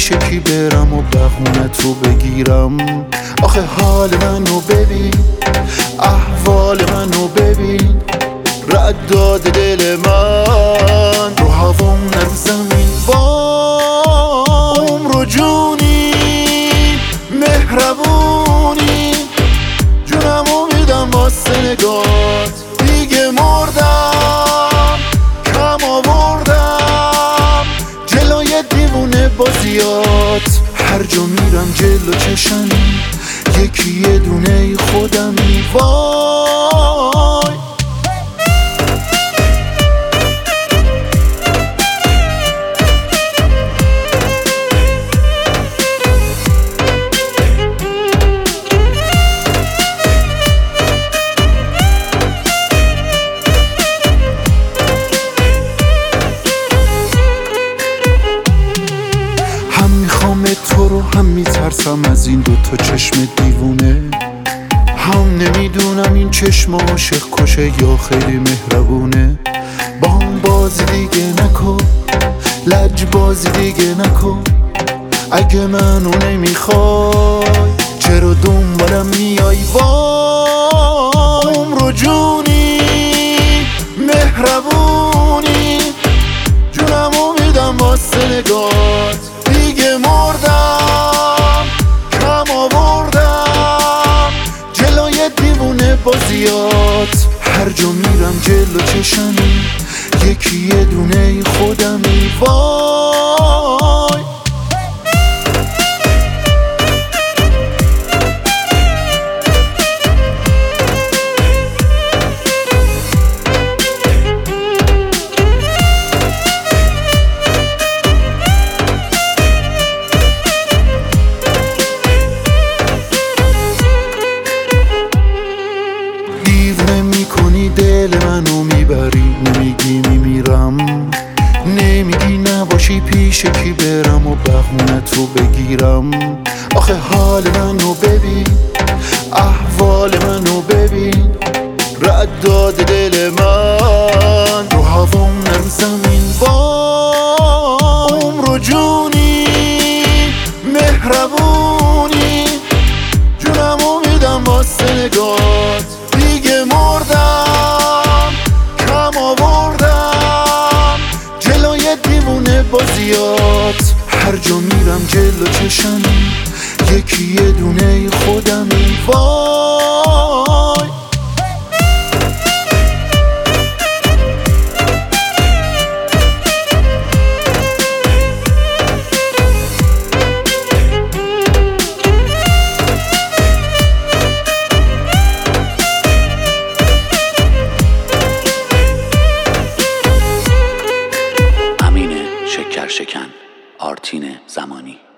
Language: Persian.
پیش کی برم و بهونت رو بگیرم؟ آخه حال منو ببین، احوال منو ببین، رد داده دل من رو هوام نه رو زمین. عمر و جونی مهربونی، جونمو میدم واسه نگات. دیگه مردم کم آوردم جلوی دیوونه بازیات. هر جا میرم جلو چشمی یکی یه دونه خودمی. وای تو رو هم میترسم از این دوتا چشم دیوونه، هم نمیدونم این چشم عاشق کشه یا خیلی مهربونه. با هم بازی دیگه نکن، لج بازی دیگه نکن. اگه منو نمیخوای چرا دنبالم میای؟ وای عمر و جونی مهربونی، جونمو میدم واسه نگات. دیگه مردم کم آوردم جلوی دیوونه بازیات. هر جا میرم جلو چشمی یکی یه دونه خودمی. وای دل منو میبری، نمیگی میمیرم، نمیگی نباشی پیش کی برم و بهونت رو بگیرم. آخه حال منو ببین، احوال منو ببین، رد داده دل من رو هوام نه رو زمین. عمر و جونی مهربونی، جونمو میدم واسه نگات. دیگه مردم کم آوردم جلوی دیوونه بازیات. هر جا میرم جلو چشمی یکی یه دونه خودمی. وای شکن آرتین زمانی.